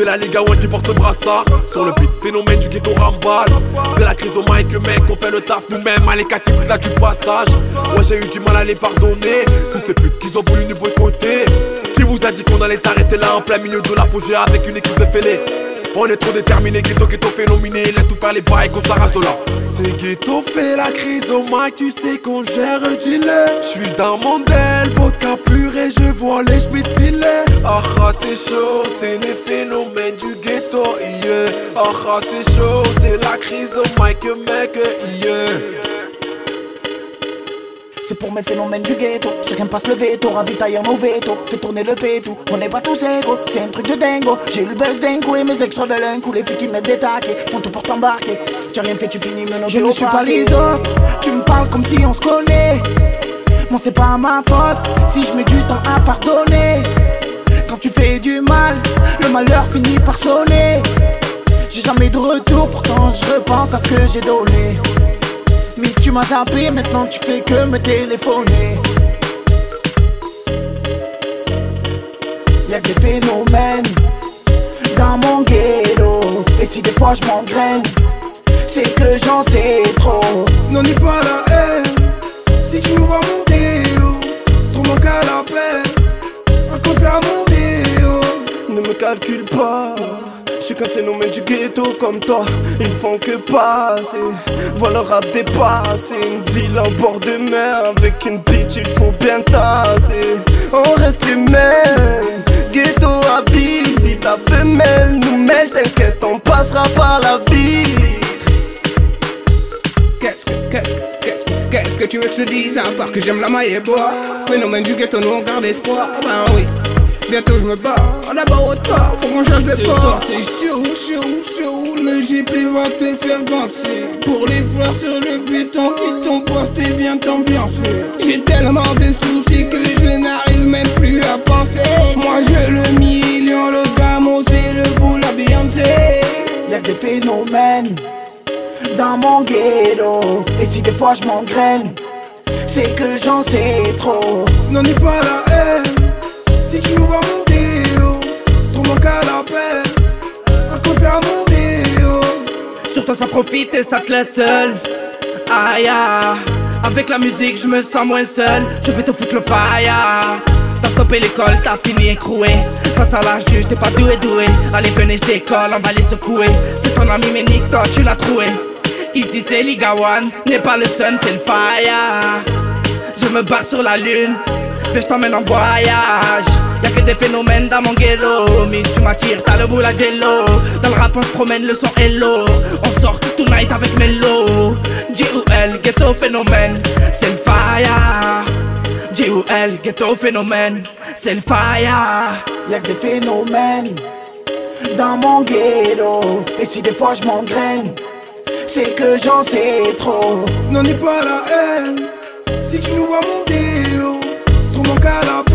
C'est la Liga One qui porte le brassard. Sur le beat, phénomène du ghetto rambal. C'est la crise au mic, mec, on fait le taf nous-mêmes. Allez casser, foutre là du passage. Ouais, j'ai eu du mal à les pardonner. Toutes ces putes qu'ils ont voulu nous boycotter. Qui vous a dit qu'on allait s'arrêter là en plein milieu de l'apogée avec une équipe de fêlés? On est trop déterminé, ghetto phénominé. Laisse tout faire les bails qu'on s'arrache de là. C'est ghetto fait la crise au mic, tu sais qu'on gère le dealer. J'suis dans mon del, vodka purée, je vois les schmitt filet. Ah c'est chaud, c'est les phénomènes du ghetto, yeah. Ah c'est chaud, c'est la crise au mic, mec, yeah. C'est pour mes phénomènes du ghetto, ceux qui me passent le veto, ravitaillant nos veto, fait tourner le pétou, on n'est pas tous égaux, c'est un truc de dingo. J'ai eu le buzz d'un coup et mes ex veulent un coup, les filles qui mettent des taquets, font tout pour t'embarquer. Tu as rien fait, tu finis maintenant. Je ne suis pas les autres, tu me parles comme si on se connaît. Moi c'est pas ma faute, si je mets du temps à pardonner. Quand tu fais du mal, le malheur finit par sonner. J'ai jamais de retour, pourtant je repense à ce que j'ai donné. Miss, tu m'as zappé, maintenant tu fais que me téléphoner. Y'a que des phénomènes dans mon ghetto. Et si des fois je m'engraine, c'est que j'en sais trop. Non, n'est pas la haine. Si tu me vois mon déo, ton manque à la peine. Raconte à mon déo. Ne me calcule pas, je suis qu'un phénomène du ghetto comme toi. Ils font que passer, voilà le rap dépassé. Une ville en bord de mer, avec une bitch il faut bien tasser. On reste humain, ghetto à vie. Si ta femelle nous mêle, t'inquiète, on passera par la vie. Qu'est-ce que tu veux que je te dise, à part que j'aime la maille et bois. Phénomène du ghetto, nous on garde espoir. Ben oui, bientôt je me bats. D'abord au toit, faut qu'on change de port. C'est chaud, le GP va te faire danser. Pour les fleurs sur le béton qui t'ont posté, viens t'ambiancer. J'ai tellement de soucis que je n'arrive même plus à penser. Moi je le million, le gamo c'est le boule à Beyoncé. Y'a que des phénomènes dans mon ghetto. Et si des fois je m'engraine, c'est que j'en sais trop. Non, n'est pas la haine. Si tu me vois mon déo, ton manque à la peine. Raconte à mon déo. Sur toi ça profite et ça te laisse seul. Aïe, avec la musique je me sens moins seul. Je vais te foutre le fire. T'as stoppé l'école, t'as fini écroué. Face à la juge, t'es pas doué. Allez venez je décolle, on va les secouer. C'est ton ami mais nique toi, tu l'as trouvé. Ici c'est Liga One, n'est pas le sun, c'est le fire. Je me barre sur la lune, viens je t'emmène en voyage. Y'a que des phénomènes dans mon ghetto. Miss tu m'attires, t'as le boule à jello. Dans le rap on se promène, le son est lourd. On sort tonight avec Mello. G.O.L, ghetto phénomène, c'est le fire. G.O.L, ghetto phénomène, c'est le fire. Y'a que des phénomènes dans mon ghetto. Et si des fois je m'engraine, c'est que j'en sais trop. Non, n'est pas la haine. Si tu nous vois mon déo, ton manque à la peine.